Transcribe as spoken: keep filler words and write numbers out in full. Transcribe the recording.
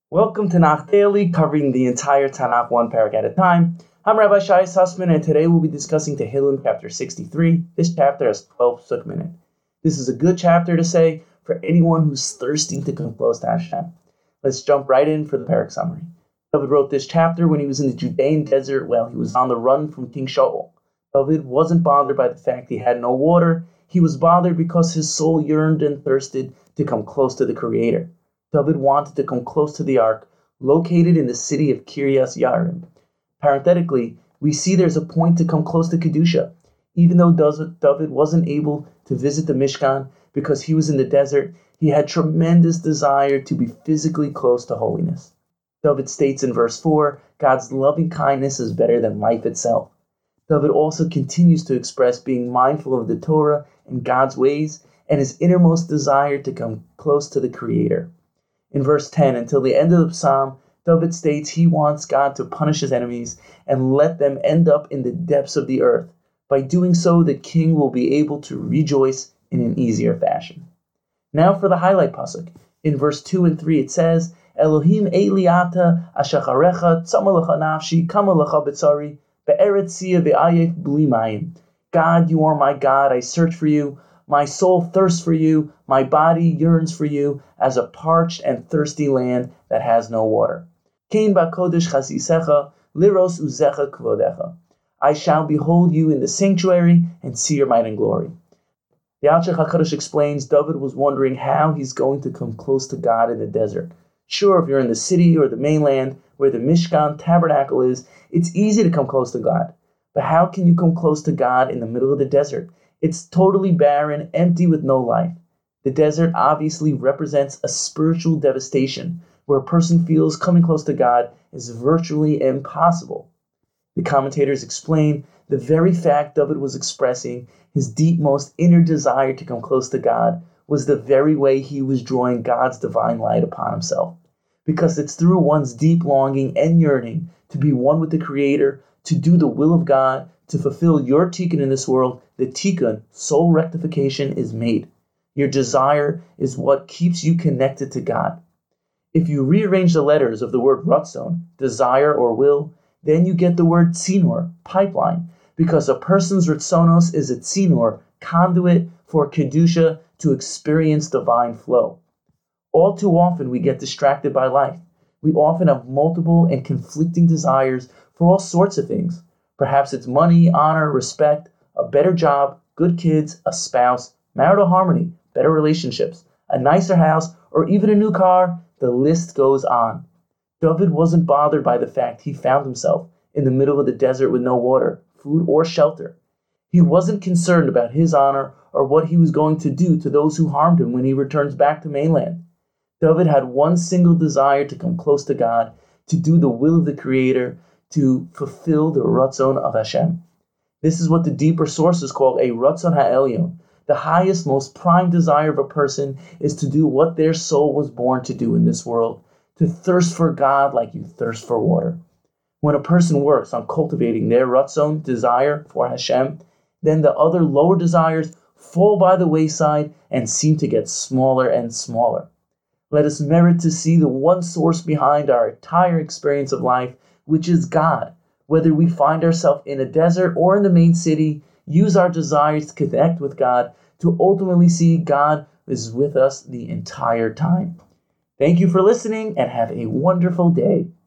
Welcome to Tanakh Daily, covering the entire Tanakh one parak at a time. I'm Rabbi Shai Sussman, and today we'll be discussing Tehillim chapter sixty-three. This chapter has twelve sukkim in it. This is a good chapter to say for anyone who's thirsting to come close to Hashem. Let's jump right in for the parak summary. David wrote this chapter when he was in the Judean desert while he was on the run from King Shaul. David wasn't bothered by the fact he had no water. He was bothered because his soul yearned and thirsted to come close to the Creator. David wanted to come close to the ark, located in the city of Kiryas Yarim. Parenthetically, we see there's a point to come close to Kedusha. Even though David wasn't able to visit the Mishkan because he was in the desert, he had tremendous desire to be physically close to holiness. David states in verse four, God's loving kindness is better than life itself. David also continues to express being mindful of the Torah and God's ways and his innermost desire to come close to the Creator. In verse ten, until the end of the psalm, David states he wants God to punish his enemies and let them end up in the depths of the earth. By doing so, the king will be able to rejoice in an easier fashion. Now for the highlight pasuk. In verse two and three it says, Elohim Eliata Ashacharecha Tzamalecha Nafshi Kamalecha B'tzari Be'eretz Sia Ve'ayef Bli Mayim. God, you are my God, I search for you. My soul thirsts for you, my body yearns for you, as a parched and thirsty land that has no water. Kain ba'kodesh chasisecha, liros uzecha kvodecha. I shall behold you in the sanctuary and see your might and glory. The Alshich HaKadosh explains David was wondering how he's going to come close to God in the desert. Sure, if you're in the city or the mainland where the Mishkan tabernacle is, it's easy to come close to God. But how can you come close to God in the middle of the desert? It's totally barren, empty with no life. The desert obviously represents a spiritual devastation where a person feels coming close to God is virtually impossible. The commentators explain the very fact David was expressing his deep, most inner desire to come close to God was the very way he was drawing God's divine light upon himself. Because it's through one's deep longing and yearning to be one with the Creator, to do the will of God, to fulfill your tikkun in this world, the tikkun, soul rectification, is made. Your desire is what keeps you connected to God. If you rearrange the letters of the word ratzon, desire or will, then you get the word tzinor, pipeline, because a person's ratzonos is a tzinor, conduit for kedusha to experience divine flow. All too often we get distracted by life. We often have multiple and conflicting desires for all sorts of things. Perhaps it's money, honor, respect, a better job, good kids, a spouse, marital harmony, better relationships, a nicer house, or even a new car. The list goes on. David wasn't bothered by the fact he found himself in the middle of the desert with no water, food, or shelter. He wasn't concerned about his honor or what he was going to do to those who harmed him when he returns back to mainland. David had one single desire to come close to God, to do the will of the Creator, to fulfill the Ratzon of Hashem. This is what the deeper sources call a Ratzon HaElyon. The highest, most prime desire of a person is to do what their soul was born to do in this world, to thirst for God like you thirst for water. When a person works on cultivating their Ratzon, desire for Hashem, then the other lower desires fall by the wayside and seem to get smaller and smaller. Let us merit to see the one source behind our entire experience of life, which is God. Whether we find ourselves in a desert or in the main city, use our desires to connect with God to ultimately see God is with us the entire time. Thank you for listening and have a wonderful day.